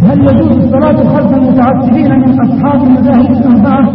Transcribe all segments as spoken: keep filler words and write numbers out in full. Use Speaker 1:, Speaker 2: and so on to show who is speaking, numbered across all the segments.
Speaker 1: هل يجوز الصلاة خلف المتعصبين من أصحاب المذاهب الأربعة؟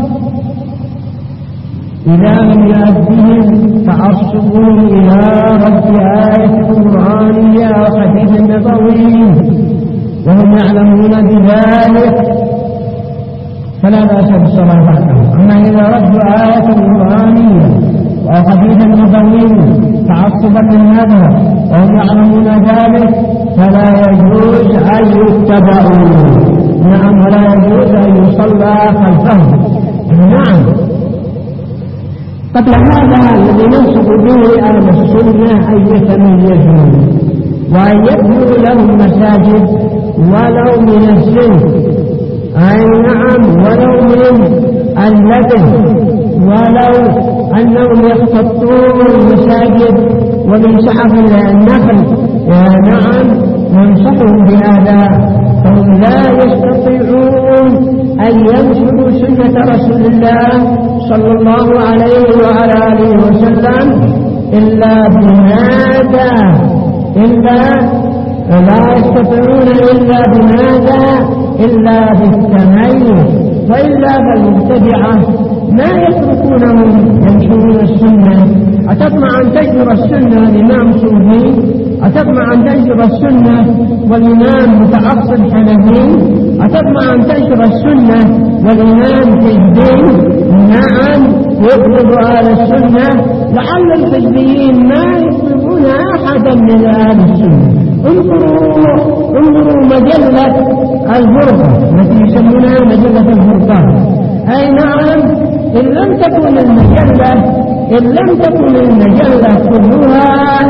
Speaker 2: إذا لم يؤدهم تعصبوا إلى رد آية قرآنية وحديث نبوي وهم يعلمون بذلك فلا بأس بالصلاة بعدهم. أما إذا ردوا آية قرآنية وحديث نبوي تعصبا للمذهب وهم يعلمون ذلك فلا يجوز أن يتبعوا. نعم، ولا يجوز أن يصلى خلفهم. نعم. قبل هذا الذي ننصب به أهل السنة أن يتميزوا وأن يبنوا لهم مساجد ولو من الزنك، أي نعم، ولو من اللبن، ولو أنهم يخططون المساجد ومن سحب النخل. نعم، ننصحهم بهذا، فهم لا يستطيعون أن ينشروا سنة رسول الله صلى الله عليه وعلى آله وسلم إلا بماذا؟ إلا لا يستطيعون إلا بماذا؟ إلا بالتميز. وإلا فالمبتدعة ما يتركونهم ينشرون السنة. أتطمع أن تنشر السنة الإمام صوفي؟ أتطمع أن تنشر السنة والإمام متعصب حنفي؟ أتطمع أن تنشر السنة والإمام حزبي؟ نعم، يطلب أهل السنة. لعل الحزبيين ما يطلبون أحدا من أهل السنة. انظروا انظروا مجلة الفرقة التي يسمونها مجلة الفرقان. أي نعم، إن لم تكن المجلة إن لم تكن المجلة كلها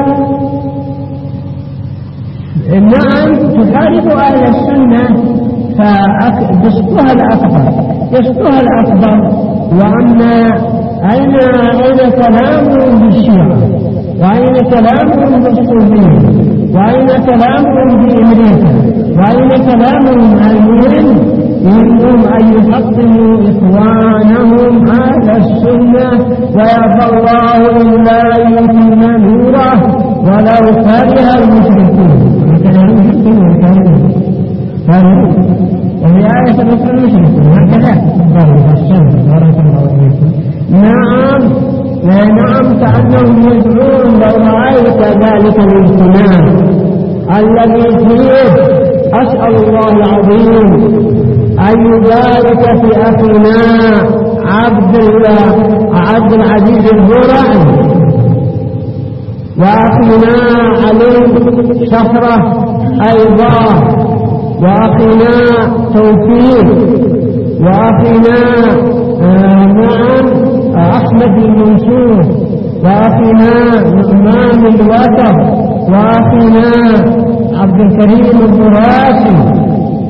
Speaker 2: نعم تخالف أهل السنة فيسقها الأكبر يسقها الأكبر. وأما أين أين كلامهم بالشيعة، وأين كلامهم بالصوفية، وأين كلامهم بأمريكا، وأين كلامهم المهم يريدون أن يحطموا إخوانهم على السنة ويأبى الله إلا أن يتم نوره ولو كره المشركون. كانوا المشركون كانوا وهي آية مثل المشركون هكذا الله السنة ورحمة الله عليكم. نعم نعم كأنهم يدعون لو رأيت ذلك الاجتماع الذي فيه أسأل الله العظيم أن يبارك في أخينا عبد الله عبد العزيز الزرعي وأخينا علي شفرة أيضا وأخينا توفيق وأخينا نعم أحمد المنصور وأخينا نعمان الوتر وأخينا عبد الكريم الدراسي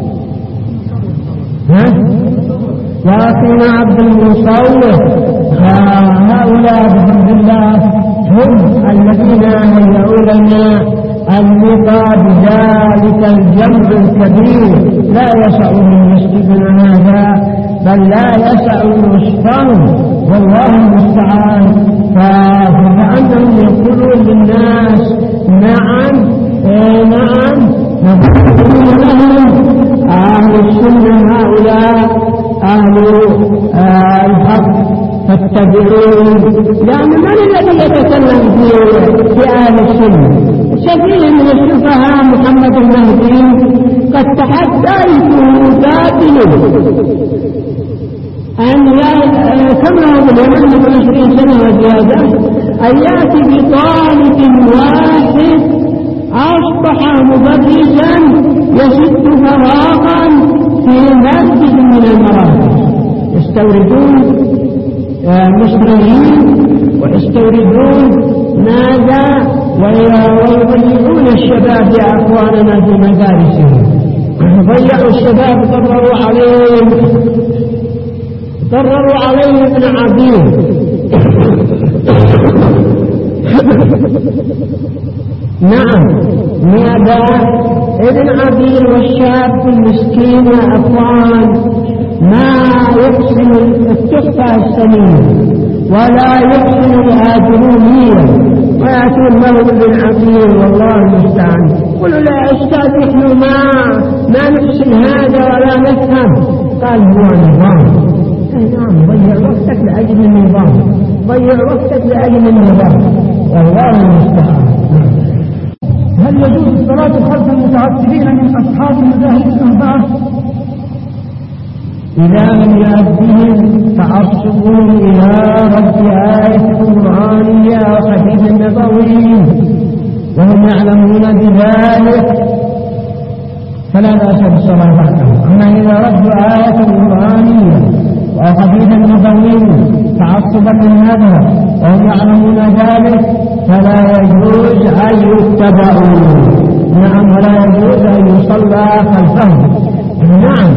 Speaker 2: وأخينا عبد المصور. هؤلاء بحمد الله هم الذين هيئوا لنا اللقاء بذلك الجمع الكبير. لا يسع من مسجدنا هذا بل لا يسع نصفه والله المستعان. فكأنهم يقولون للناس نعم إيه نعم نقول لهم أهل السنة هؤلاء أهل آه الحق فاتبعون. لأن من الذي يتكلم في في أهل السنة؟ شفيع من السفهاء محمد المهدي قد تحدثوا باطل أن كما هو اليمن من عشرين سنة وزيادة أن يأتي بطالب واحد أصبح مدرسا يسد فراغا في مسجد من المراكز. يستوردون مصريين ويستوردون ماذا ويضيعون الشباب يا أخواننا في مدارسهم. ضيعوا الشباب ضرروا عليهم ضرروا عليهم ابن عبيد. نعم ماذا ابن عبيد والشاب المسكين يا أخوان ما يحسن التحفة السليمة ولا يحسن الآدمية ويأتون له ابن عبيد والله المستعان. قلوا لا أستاذ نحن ما ما نحسن هذا الإسلام؟ قال هو نظام. نعم، ضيع وقتك لأجل النظام، ضيع وقتك لأجل النظام، والله المستعان.
Speaker 1: هل يجوز الصلاة خلف المتعصبين من أصحاب المذاهب الأربعة؟
Speaker 2: إذا لم يؤدهم تعصبهم إلى رد آية قرآنية أو حديث نبوي وهم يعلمون بذلك فلا بأس بالصلاة بعدهم. أما إذا ردوا آية قرآنية أو حديث نبوي تعصبا للمذهب وهم يعلمون ذلك فلا يجوز أن يتبعوا. نعم، ولا يجوز أن يصلى خلفهم. نعم.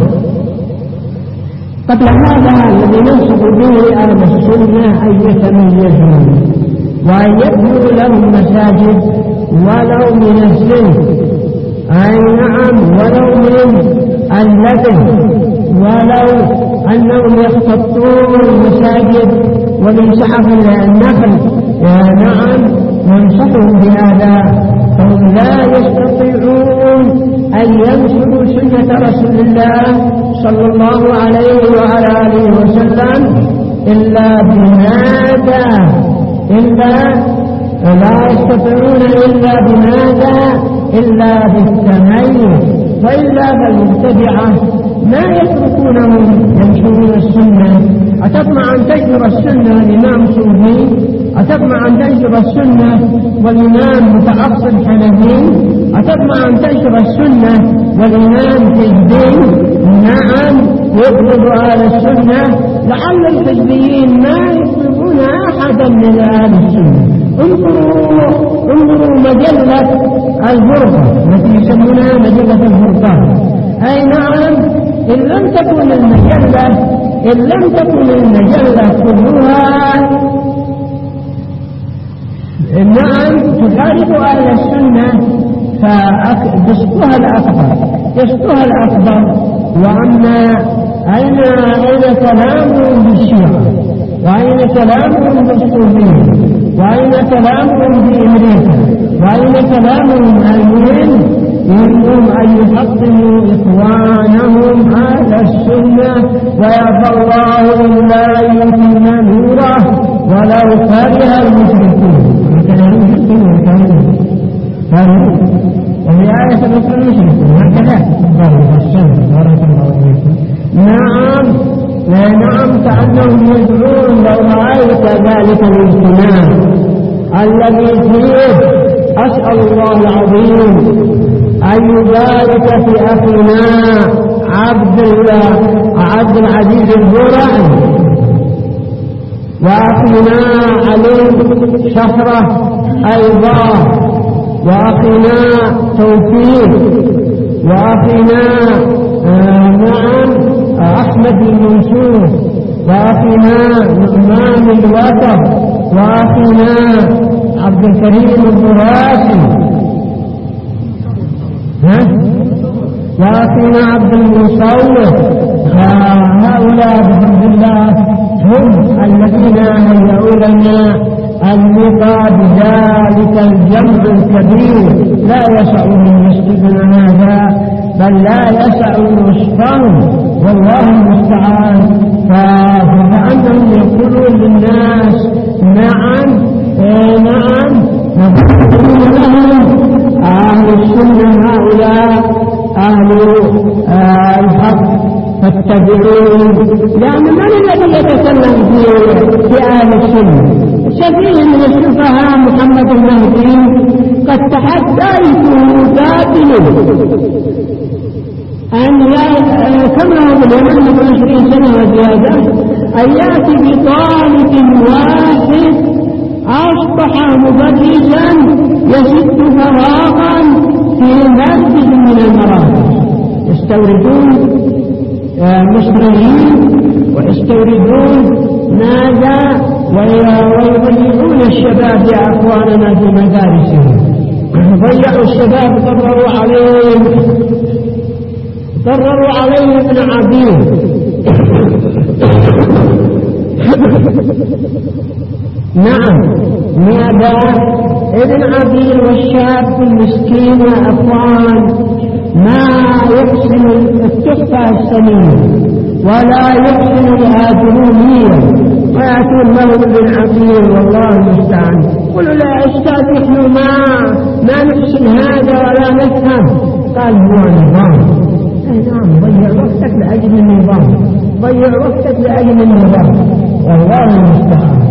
Speaker 2: قبل هذا الذي ننصب به أهل السنة أن يتميزوا وأن يبنوا لهم مساجد ولو من الزنك، أي نعم، ولو من اللبن، ولو أنهم يخططون المساجد ومن سحف النخل. نعم، ننصحهم بهذا، فهم لا يستطيعون أن ينشروا سنة رسول الله صلى الله عليه وعلى آله وسلم إلا بماذا؟ إلا لا يستطيعون إلا بماذا؟ إلا بالتميز. وإلا فالمبتدعة ما يتركونهم ينشرون السنة. أتطمع أن تنشر السنة الإمام صوفي؟ أتطمع أن تنشر السنة والإمام متعصب حنفي؟ أتطمع أن تنشر السنة والإمام حزبي؟ نعم، يطلب أهل السنة. لعل الحزبيين ما يطلبون أحدا من أهل السنة. انظروا انظروا مجلة الفرقة التي يسمونها مجلة الفرقان. أي نعم، إن لم تكن المجلة إن لم تكن المجلة كلها نعم تخالف أهل السنة فيسقها الأكبر يسقها الأكبر. وأما أين أين كلامهم بالشيعة، وأين كلامهم بالصوفية، وأين كلامهم بأمريكا، وأين كلامهم أيضا يريدون أن يحطموا إخوانهم أهل السنة ويأبى الله إلا يتم نوره ولو كره المشركون. كانوا المشركون كانوا وفي آية الأخرى المشركون هكذا ضرب الشمس ورد الله عليكم. نعم نعم كأنهم يدعون لو رأيت ذلك الاجتماع الذي فيه أسأل الله العظيم أن يبارك في أخينا عبد عبد العزيز الزرعي وأخينا علي شفرة أيضا وأخينا توفيق وأخينا آه نعم أحمد المنصور وأخينا نعمان الوتر وأخينا عبد الكريم الدراسي وأخينا عبد المصور. هؤلاء بحمد الله هم الذين هيئوا لنا اللقاء بذلك الجمع الكبير. لا يسعهم مسجدنا هذا بل لا يسع نصفهم والله المستعان. فكأنهم يقولون للناس نعم إيه نعم نقول لهم أهل السنة هؤلاء أهل آه الحق فاتبعون. لأن من الذي يتكلم في في أهل السنة؟ شفيع من السفهاء محمد المهدي قد تحديته باطل أن كما هو باليمن من عشرين سنة وزيادة أن يأتي بطالب واحد أصبح مبرزا يسد فراغا في مسجد من المراكز. يستوردون مصريين ويستوردون ماذا ويضيعون الشباب يا أخواننا في مدارسهم. ضيعوا الشباب ضرروا عليهم ضرروا عليهم ابن عبيد. نعم ماذا ابن عبيد والشاب المسكين يا أخوان ما يحسن التحفة سليما ولا يحسن الآجرومية ويأتون لهم بالعقير والله المستعان. قلوا لا أستاذ نحن ما ما نحسن هذا ولا نفهم. قال هو نظام. نعم ضيع وقتك لأجل النظام، ضيع وقتك لأجل النظام والله المستعان.